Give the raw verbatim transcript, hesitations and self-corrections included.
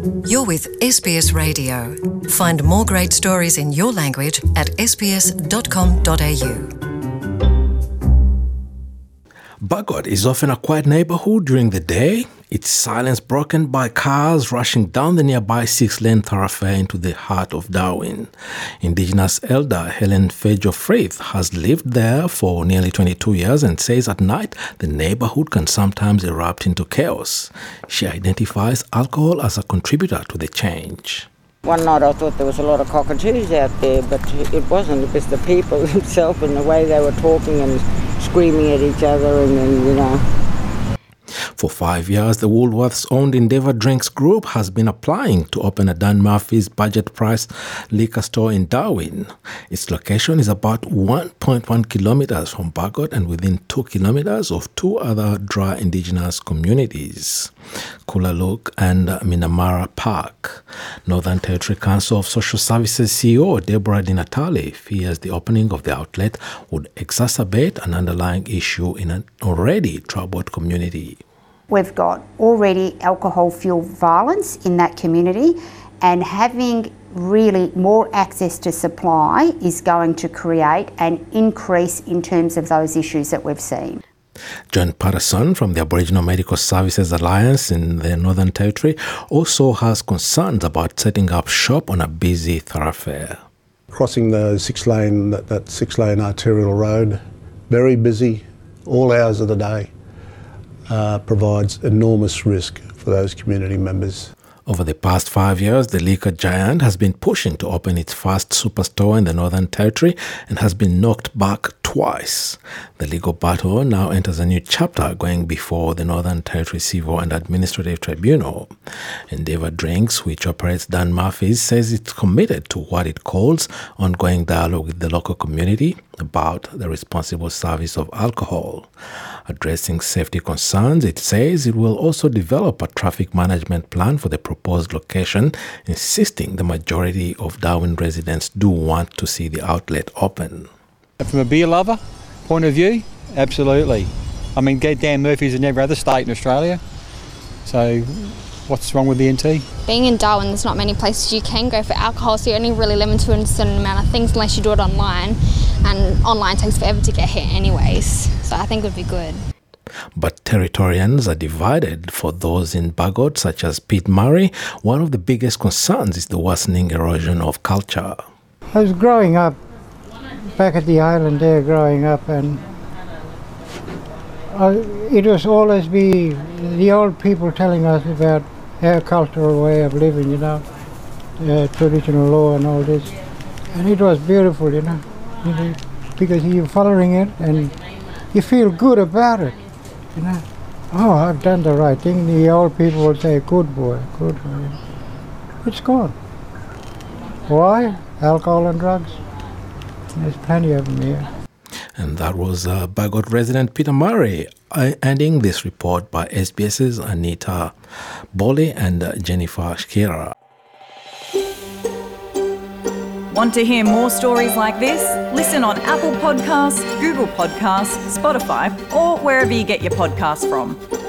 You're with S B S Radio. Find more great stories in your language at s b s dot com dot a u. Bagot is often a quiet neighbourhood during the day, its silence broken by cars rushing down the nearby six-lane thoroughfare into the heart of Darwin. Indigenous elder Helen Fejo-Frith has lived there for nearly twenty-two years and says at night the neighbourhood can sometimes erupt into chaos. She identifies alcohol as a contributor to the change. One night I thought there was a lot of cockatoos out there, but it wasn't. It was the people themselves and the way they were talking and screaming at each other and then, you know. For five years, the Woolworths-owned Endeavour Drinks Group has been applying to open a Dan Murphy's budget price liquor store in Darwin. Its location is about one point one kilometres from Bagot and within two kilometres of two other dry Indigenous communities, Kulaluk and Minamara Park. Northern Territory Council of Social Services C E O Deborah Di Natale fears the opening of the outlet would exacerbate an underlying issue in an already troubled community. We've got already alcohol-fueled violence in that community, and having really more access to supply is going to create an increase in terms of those issues that we've seen. John Patterson from the Aboriginal Medical Services Alliance in the Northern Territory also has concerns about setting up shop on a busy thoroughfare. Crossing the six-lane, that, that six-lane arterial road, very busy, all hours of the day. Uh, provides enormous risk for those community members. Over the past five years, the liquor giant has been pushing to open its first superstore in the Northern Territory and has been knocked back twice. The legal battle now enters a new chapter going before the Northern Territory Civil and Administrative Tribunal. Endeavour Drinks, which operates Dan Murphy's, says it's committed to what it calls ongoing dialogue with the local community about the responsible service of alcohol. Addressing safety concerns, it says it will also develop a traffic management plan for the proposed location, insisting the majority of Darwin residents do want to see the outlet open. From a beer lover point of view, absolutely. I mean, Dan Murphy's in every other state in Australia, so what's wrong with the N T? Being in Darwin, there's not many places you can go for alcohol, so you're only really limited to a certain amount of things unless you do it online, and online takes forever to get here anyways, so I think it would be good. But Territorians are divided. For those in Bagot, such as Pete Murray, one of the biggest concerns is the worsening erosion of culture. I was growing up back at the island there, growing up, and uh, it was always be the old people telling us about our cultural way of living, you know, uh, traditional law and all this, and it was beautiful, you know, you know, because you're following it and you feel good about it, you know. Oh, I've done the right thing. The old people will say, good boy, good boy. It's gone. Why? Alcohol and drugs. There's plenty of them here. And that was uh, Bagot resident Peter Murray, uh, ending this report by SBS's Anita Bolly and uh, Jennifer Shkira. Want to hear more stories like this? Listen on Apple Podcasts, Google Podcasts, Spotify, or wherever you get your podcasts from.